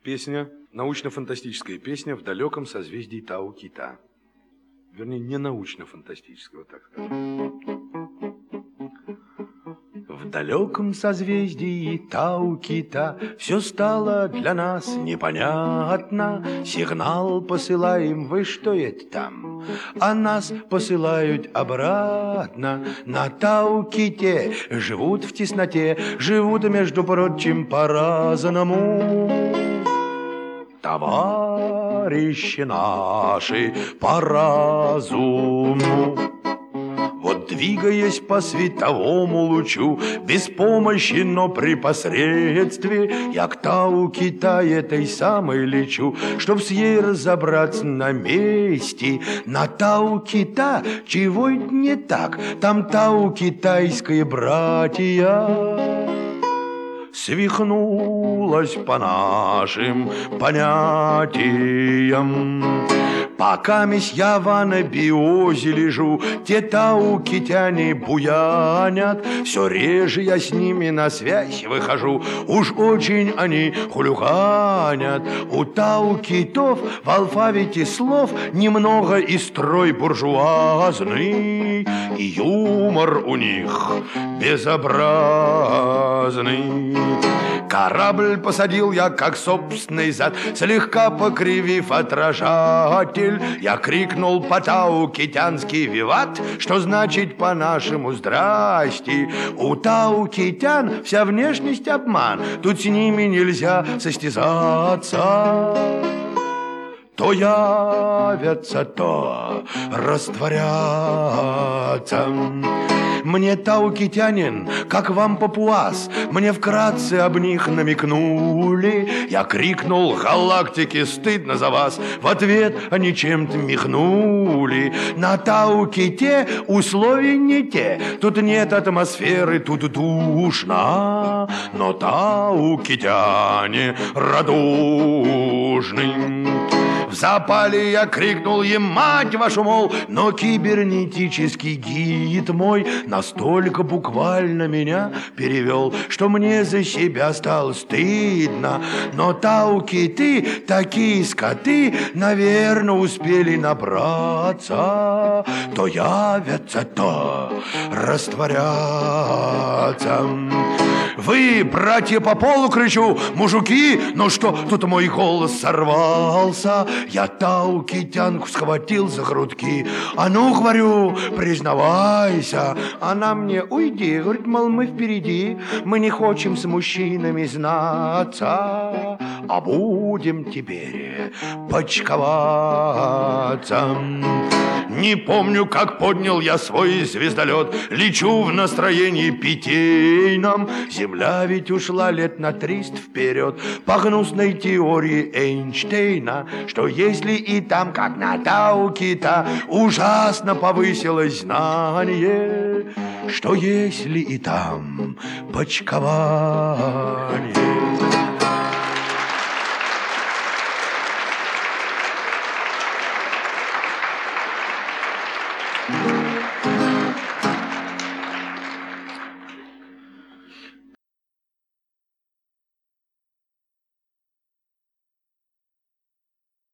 Песня, научно-фантастическая песня в далеком созвездии Тау-Кита. Вернее, не научно-фантастического, так сказать. В далеком созвездии Тау-Кита все стало для нас непонятно. Сигнал посылаем, вы что это там? А нас посылают обратно. На Тау-Ките живут в тесноте, живут, между прочим, по-разному. Товарищи наши по разуму. Вот двигаясь по световому лучу, без помощи, но при посредстве, я к Тау-Кита этой самой лечу, чтоб с ей разобраться на месте. На Тау-Кита чего это не так? Там Тау-Китайское братья свихнулась по нашим понятиям. Покамесь я в анабиозе лежу, те тау-китяне буянят, все реже я с ними на связь выхожу, уж очень они хулиганят. У тау-китов в алфавите слов немного и строй буржуазный, и юмор у них безобразный. Корабль посадил я, как собственный зад, слегка покривив отражатель. Я крикнул по-тау-китянски «Виват!», что значит по-нашему «Здрасте!». У тау-китян вся внешность обман, тут с ними нельзя состязаться. То явятся, то растворятся. Мне тау-китянин, как вам папуас, мне вкратце об них намекнули. Я крикнул «Галактики, стыдно за вас!», в ответ они чем-то михнули. На Тау-Ките условия не те, тут нет атмосферы, тут душно, но тау-китяне радушны. В запале я крикнул им «Мать вашу, мол!», но кибернетический гид мой настолько буквально меня перевел, что мне за себя стало стыдно. Но тау-киты, такие скоты, наверное, успели набраться. То явятся, то растворятся. Вы, братья, по полу кричу, мужики, ну что, тут мой голос сорвался. Я тау-китянку схватил за грудки. А ну, говорю, признавайся. Она мне уйди, говорит, мол, мы впереди, мы не хотим с мужчинами знаться, а будем теперь почковаться. Не помню, как поднял я свой звездолет, лечу в настроении питейном. Земля ведь ушла лет на 300 вперед по гнусной теории Эйнштейна, что если и там, как на Тау-Кита, ужасно повысилось знание, что если и там почкование.